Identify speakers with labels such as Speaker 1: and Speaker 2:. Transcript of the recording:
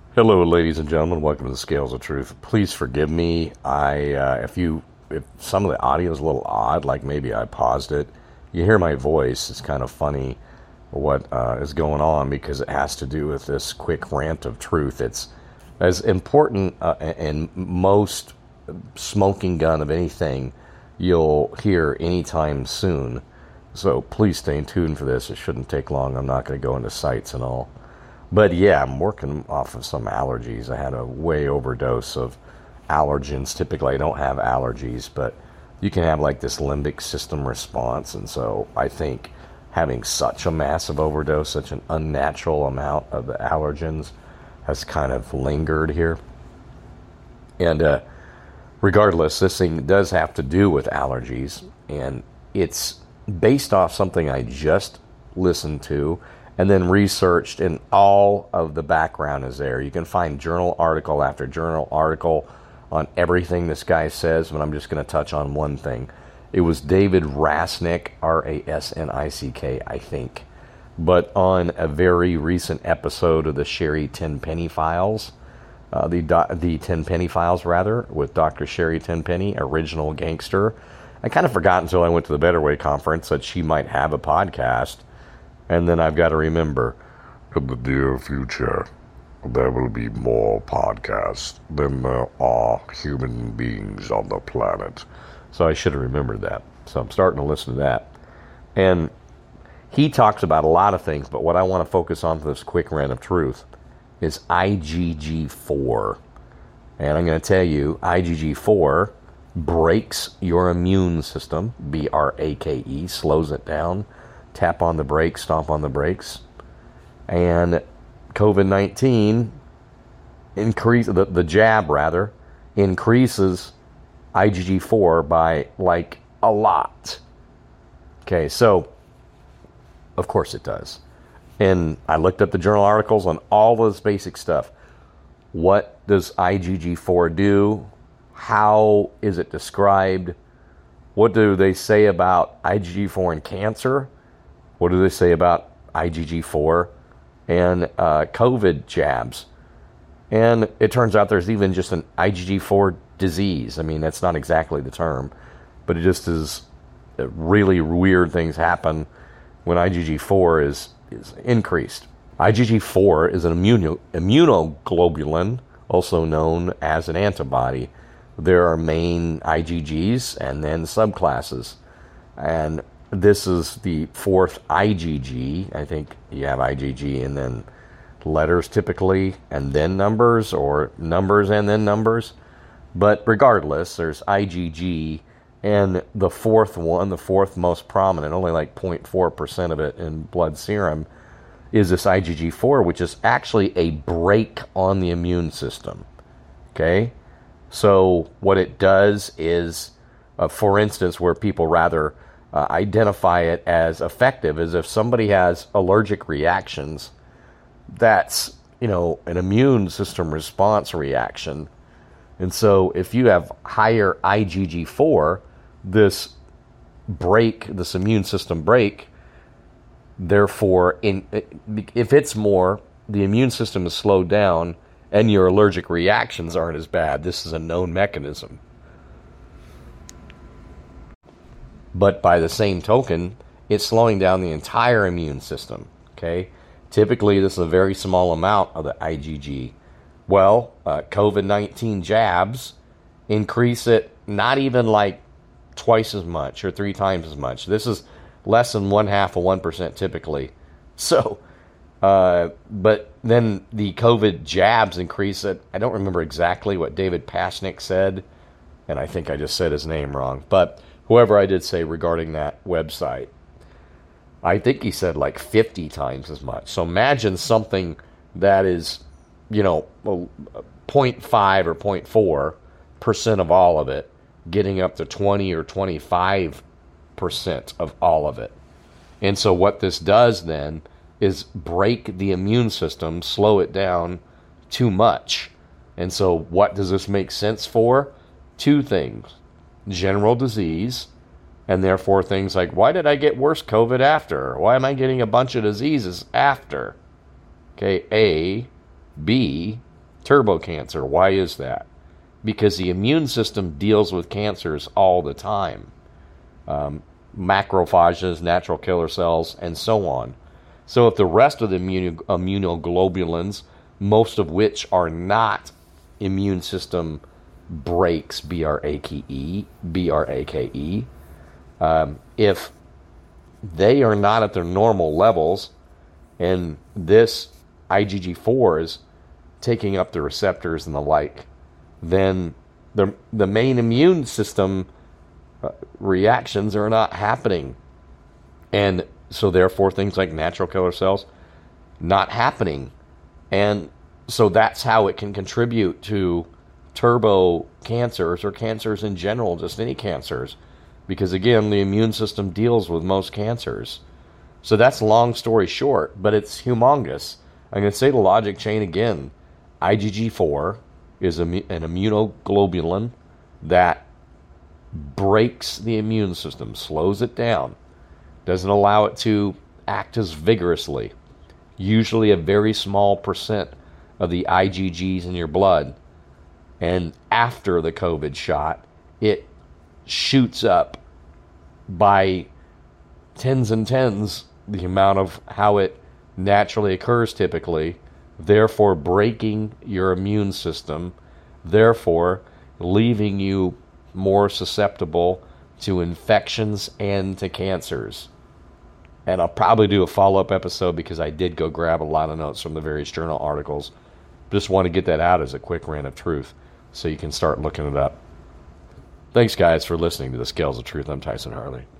Speaker 1: Hello, ladies and gentlemen. Welcome to the Scales of Truth. Please forgive me. If some of the audio is a little odd, like maybe I paused it, you hear my voice. It's kind of funny what is going on because it has to do with this quick rant of truth. It's as important and most smoking gun of anything you'll hear anytime soon. So please stay tuned for this. It shouldn't take long. I'm not going to go into sites and all. But yeah, I'm working off of some allergies. I had a way overdose of allergens. Typically, I don't have allergies, but you can have like this limbic system response. And so I think having such a massive overdose, such an unnatural amount of the allergens has kind of lingered here. And regardless, this thing does have to do with allergies. And it's based off something I just listened to and then researched, and all of the background is there. You can find journal article after journal article on everything this guy says, but I'm just going to touch on one thing. It was David Rasnick, Rasnick, I think, but on a very recent episode of the Sherry Tenpenny Files, the Tenpenny Files, rather, with Dr. Sherry Tenpenny, original gangster. I kind of forgot until I went to the Better Way conference that she might have a podcast. And then I've got to remember, in the near future, there will be more podcasts than there are human beings on the planet. So I should have remembered that. So I'm starting to listen to that. And he talks about a lot of things, but what I want to focus on for this quick rant of truth is IgG4. And I'm going to tell you, IgG4 breaks your immune system, B-R-A-K-E, slows it down. Tap on the brakes, stomp on the brakes. And COVID-19 the jab rather, increases IgG4 by like a lot. Okay, so of course it does. And I looked up the journal articles on all this basic stuff. What does IgG4 do? How is it described? What do they say about IgG4 in cancer? What do they say about IgG4 and COVID jabs? And it turns out there's even just an IgG4 disease. I mean, that's not exactly the term, but it just is really weird things happen when IgG4 is increased. IgG4 is an immunoglobulin, also known as an antibody. There are main IgGs and then subclasses. And this is the fourth IgG. I think you have IgG and then letters typically, and then numbers, or numbers and then numbers. But regardless, there's IgG, and the fourth one, the fourth most prominent, only like 0.4% of it in blood serum, is this IgG4, which is actually a brake on the immune system. Okay? So what it does is, for instance, where people rather identify it as effective is if somebody has allergic reactions, that's, an immune system response reaction. And so if you have higher IgG4, this immune system brake, therefore, if it's more, the immune system is slowed down and your allergic reactions aren't as bad. This is a known mechanism. But by the same token, it's slowing down the entire immune system, okay? Typically, this is a very small amount of the IgG. Well, COVID-19 jabs increase it not even like twice as much or three times as much. This is less than 0.5% typically. So, but then the COVID jabs increase it. I don't remember exactly what David Pasnick said, and I think I just said his name wrong. But whoever I did say regarding that website, I think he said like 50 times as much. So imagine something that is, 0.5 or 0.4% of all of it, getting up to 20 or 25% of all of it. And so what this does then is break the immune system, slow it down too much. And so what does this make sense for? Two things. General disease, and therefore things like, why did I get worse COVID after? Why am I getting a bunch of diseases after? Okay, A. B, turbo cancer. Why is that? Because the immune system deals with cancers all the time. Macrophages, natural killer cells, and so on. So if the rest of the immunoglobulins, most of which are not immune system breaks, B-R-A-K-E, if they are not at their normal levels, and this IgG4 is taking up the receptors and the like, then the main immune system reactions are not happening. And so therefore things like natural killer cells not happening. And so that's how it can contribute to turbo cancers or cancers in general, just any cancers. Because again, the immune system deals with most cancers. So that's long story short, but it's humongous. I'm going to say the logic chain again. IgG4 is an immunoglobulin that breaks the immune system, slows it down, doesn't allow it to act as vigorously. Usually a very small percent of the IgGs in your blood. And after the COVID shot, it shoots up by tens and tens the amount of how it naturally occurs typically, therefore breaking your immune system, therefore leaving you more susceptible to infections and to cancers. And I'll probably do a follow-up episode because I did go grab a lot of notes from the various journal articles. Just want to get that out as a quick rant of truth so you can start looking it up. Thanks, guys, for listening to the Scales of Truth. I'm Tyson Harley.